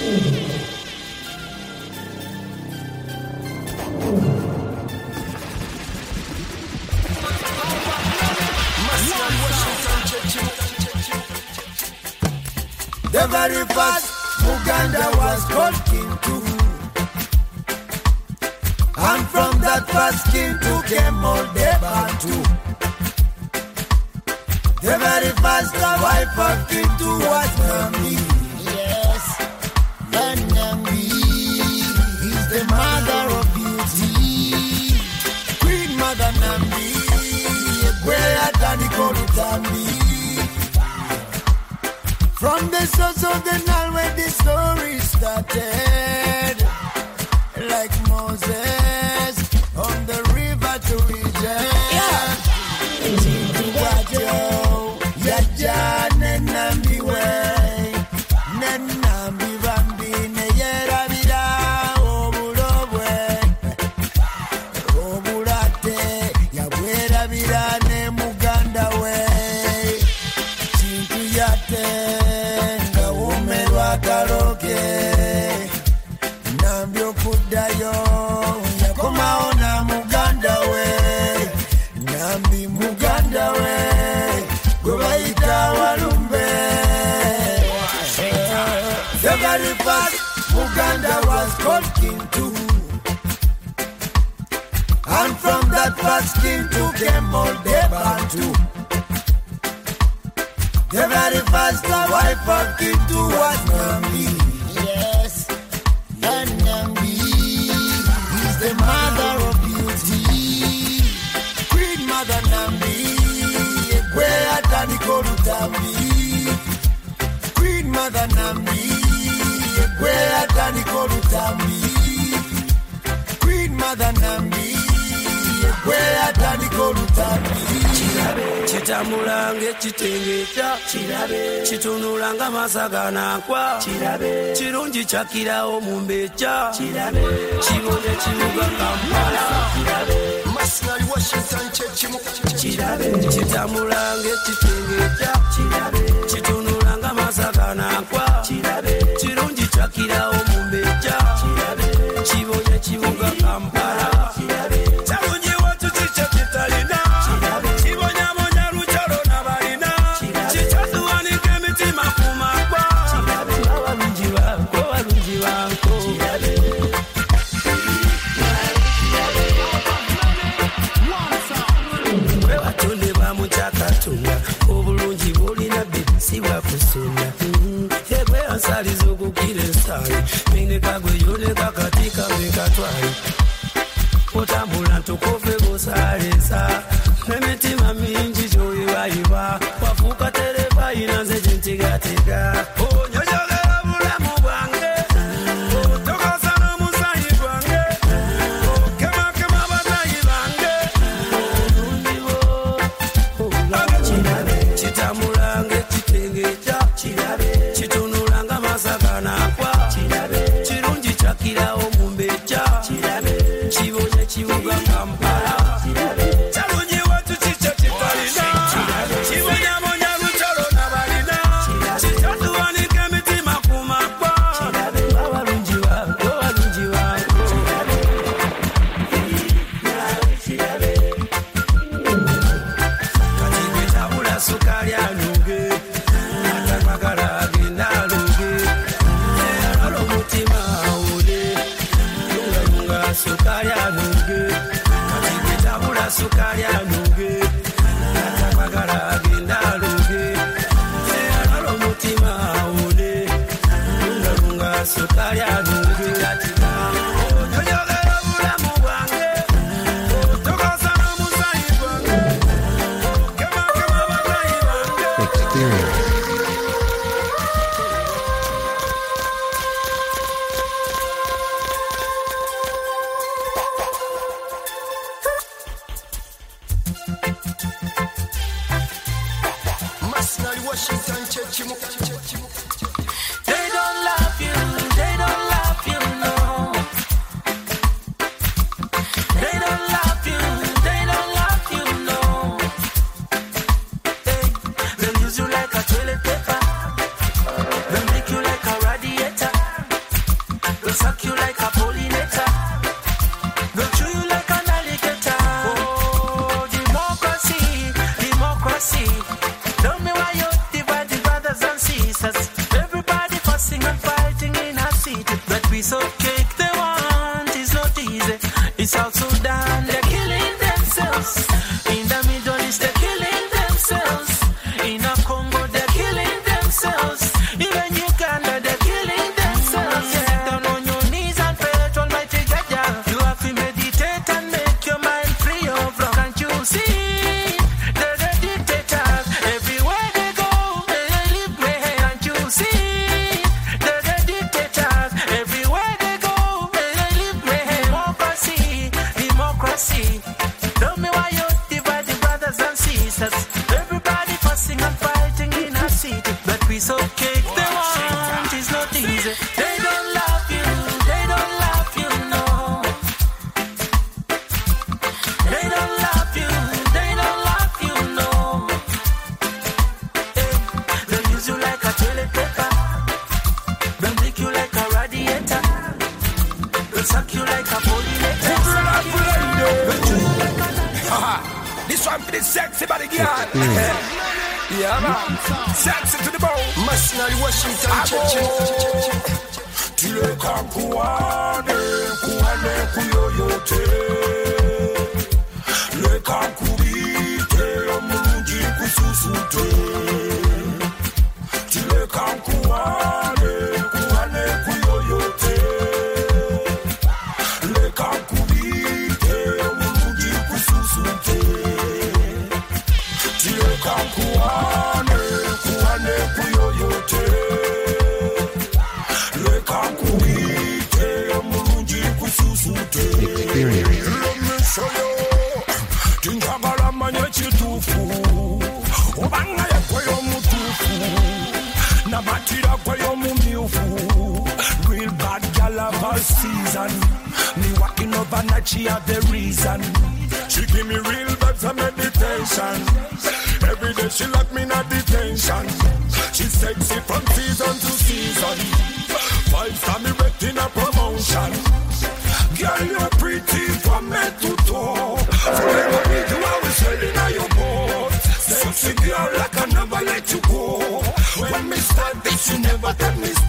The very first Uganda was called King 2. And from that first King 2 came all the Bantu. The very first wife of King 2 was Nambi. Yes, and Nambi is the mother of beauty. Queen Mother Nambi, where Tani Korutambi. From the source of the Nile where the story started, like Moses on the river to Egypt. Yaja nenambi way, nenambi bambi neyera bira obulobwe, obulate yabwera bira ne Muganda way, chintu yate. Kaloke nambyo kudayo yakomaona Muganda we nambi Muganda we gwebayita walumbe. The very first Muganda was called King 2, and from that first King 2 came all the Bantu. The very first wife of King 2 was Nambi. Yes, and Nambi is the mother of beauty. Queen Mother Nambi, where Tani Korutambi. Queen Mother Nambi, where Tani Korutambi. Queen Mother Nambi, where Tani Korutambi. Chitamulange chitengecha chirabe chitunulanga masagana kwa chirabe chirunji chakira omumbecha chirabe chibone chibuga Kampala chirabe Masnali Washington chechimu chirabe chitamulange chitengecha chirabe chitunulanga masagana kwa chirabe chirunji chakira omumbecha chirabe chibone chibuga Kampala chirabe chirunji watu chichakitalina obulungi bulina bebisiwa kusuna ebwe ansaliza okukira ensali mineka gwe yoneka katika mekatwali otambula ntukove busalesa n'emitima mingi gyoyibayiba wafuuka tereva yinanze gyentegatega onyonyogera bulamu bwange otokosa n'omusayi gwange okemakema batayi bange olundibo chitamulange chitengecha chirabe chitunulanga masagana kwa chirabe chirunji chakira omumbecha chirabe chibonye chibuga Kampala chirabe chalunyi watu chicha chitalina chibonye monya luchalo na balina chitatuwanike mitima kumakwa chirabe abalungi wako chirabe kati kwetabula sukali anuge atakwagala agenda aluge alalo mutima awule lunga sukali anuge kati kwetabula sukali anuge atakwagala agenda aluge alalo mutima awule lunga sukali anuge katika onyonyogera bulamu bwange otokosa n'omusayi gwange kemakema batayi bange. Masnali Washington chechimu. They don't love you, no. will suck you like a pollinator, will chew you like an alligator. Oh, democracy, democracy. Tell me why you divide the brothers and sisters. Everybody fussing and fighting in a city. But we so cake they want is not easy. In South Sudan, they're killing themselves. In the Middle East, they're killing themselves. In the Congo, they're killing themselves. Even Uganda, they're killing themselves. Get down on your knees and pray to Almighty Jaja. You have to meditate and make your mind free of wrong. Can't you see? They're the dictators. Everywhere they go, they live me. Can't you see? They're the dictators. Everywhere they go, they live me. Democracy, democracy. Tell me why you divide the brothers and sisters. Everybody fussing and fighting in a city. But we so cake they want is not easy. They don't love you, they don't love you, no. They don't love you, they don't love you, no. Hey, they use you like a toilet paper. They make you like a radiator. They suck you like a pollinator. This one for the sexy body girl. Yeah, man. Sexy to the bone. National Washington Tile kankuane, kuane kuyoyote. Le kankubite, omunji kususute. Tile kankuane, kuane kuyoyote. Le kankubite, omunji kususute. Tile kankuane, kuane kuyoyote. Le kankuite, omunji kususute. Let me show you. Tinjagala manye chitufu. Obanga ya kweyo mutufu. Nabatira kweyo mumiufu. Real bad gal of all season. Me walking over na she have the reason. She give me real vibes and meditation. Every day she lock me in a detention. She's sexy from season to season. 5-star me wrecked in a promotion. Girl, you're pretty from head to toe. Forever need you, I was selling on your boat. Sexy girl, like I never let you go. When me start this, you never tell me